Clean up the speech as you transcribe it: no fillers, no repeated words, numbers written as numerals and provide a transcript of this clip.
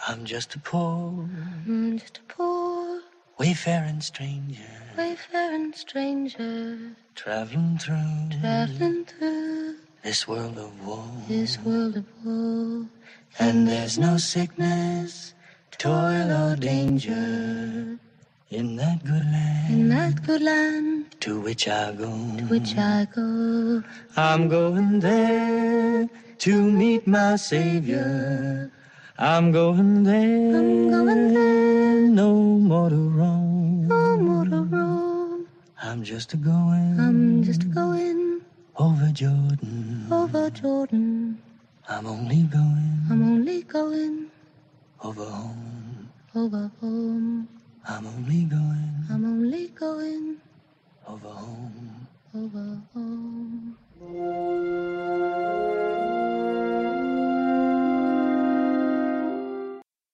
I'm just a poor, wayfaring stranger, traveling through this world of woe. And there's no sickness, toil or danger in that good land to which I go. I'm going there to meet my Savior. I'm going there. No more to roam. I'm just a going over Jordan. I'm only going over home. I'm only going over home.